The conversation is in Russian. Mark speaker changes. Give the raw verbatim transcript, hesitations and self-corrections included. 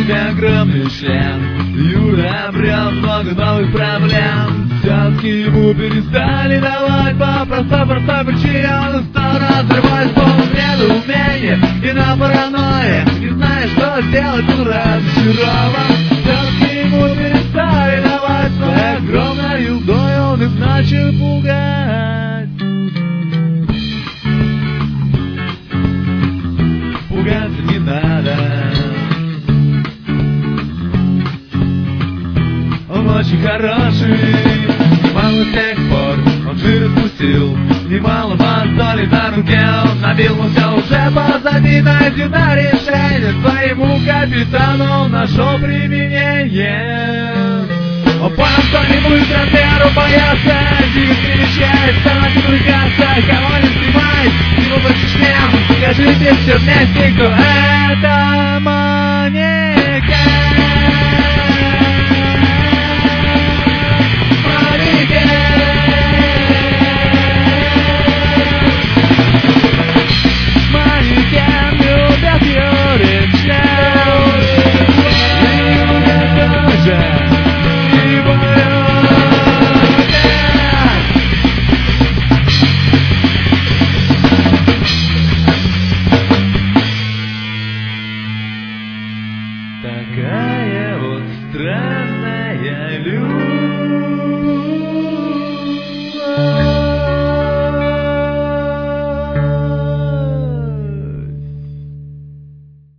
Speaker 1: тебя огромный член. Юра обрел много новых проблем. Взятки ему перестали давать по простой-простой причине. Он стал разрывать полным недоумения и на паранойе, не зная, что сделать, он разочарован. Взятки ему перестали давать своей огромной юлдой, он их начал пугать. Пугаться не надо. Он очень хороший, мало с тех пор он жир распустил. Немало мозолей на руке он набил, но все уже позади. Найдено решение, своему капитану он нашел применение. Он понял, что не будет размеру бояться, диких вещей, стала привлекаться. Кого не снимай, ему больше шлем. Скажите все вместе, кто это манекен. Такая вот странная любовь.